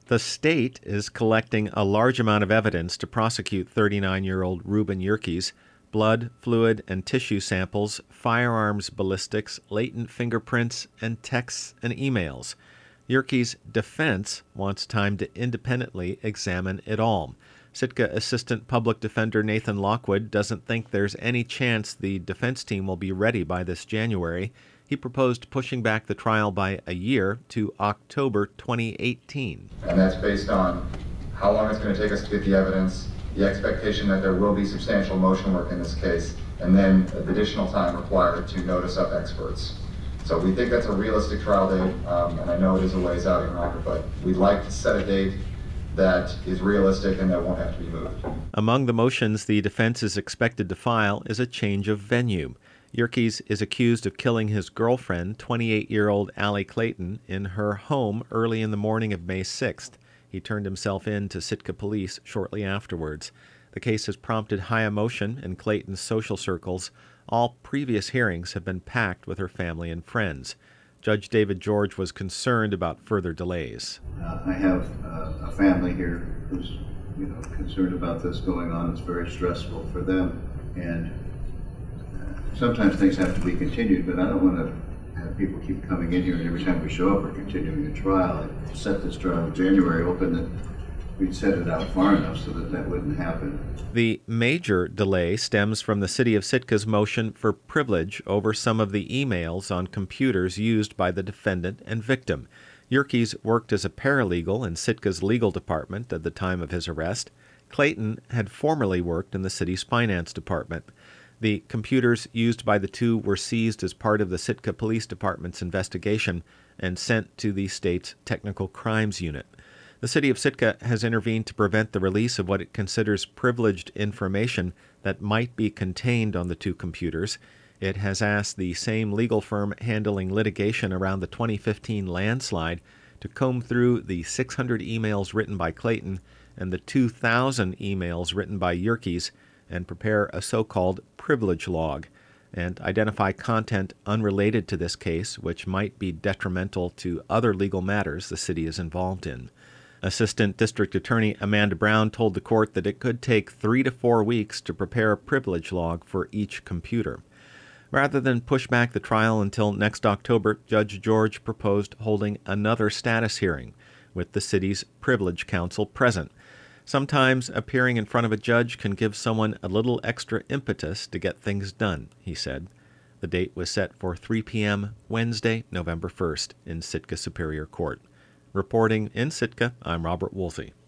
The state is collecting a large amount of evidence to prosecute 39-year-old Reuben Yerkes: blood, fluid, and tissue samples, firearms ballistics, latent fingerprints, and texts and emails. Yerkes' defense wants time to independently examine it all. Sitka Assistant Public Defender Nathan Lockwood doesn't think there's any chance the defense team will be ready by this January. He proposed pushing back the trial by a year to October 2018. And that's based on how long it's going to take us to get the evidence, the expectation that there will be substantial motion work in this case, and then the additional time required to notice up experts. So we think that's a realistic trial date, and I know it is a ways out, Your Honor, but we'd like to set a date that is realistic and that won't have to be moved. Among the motions the defense is expected to file is a change of venue. Yerkes is accused of killing his girlfriend, 28-year-old Allie Clayton, in her home early in the morning of May 6th. He turned himself in to Sitka police shortly afterwards. The case has prompted high emotion in Clayton's social circles. All previous hearings have been packed with her family and friends. Judge David George was concerned about further delays. I have a family here who's concerned about this going on. It's very stressful for them, and sometimes things have to be continued, but I don't want to have people keep coming in here and every time we show up we're continuing the trial. I set this trial in January, hoping that we'd set it out far enough so that that wouldn't happen. The major delay stems from the City of Sitka's motion for privilege over some of the emails on computers used by the defendant and victim. Yerkes worked as a paralegal in Sitka's legal department at the time of his arrest. Clayton had formerly worked in the city's finance department. The computers used by the two were seized as part of the Sitka Police Department's investigation and sent to the state's Technical Crimes Unit. The city of Sitka has intervened to prevent the release of what it considers privileged information that might be contained on the two computers. It has asked the same legal firm handling litigation around the 2015 landslide to comb through the 600 emails written by Clayton and the 2,000 emails written by Yerkes and prepare a so-called privilege log and identify content unrelated to this case which might be detrimental to other legal matters the city is involved in. Assistant District Attorney Amanda Brown told the court that it could take 3 to 4 weeks to prepare a privilege log for each computer. Rather than push back the trial until next October, Judge George proposed holding another status hearing with the city's Privilege Council present. Sometimes appearing in front of a judge can give someone a little extra impetus to get things done, he said. The date was set for 3 p.m. Wednesday, November 1st in Sitka Superior Court. Reporting in Sitka, I'm Robert Woolsey.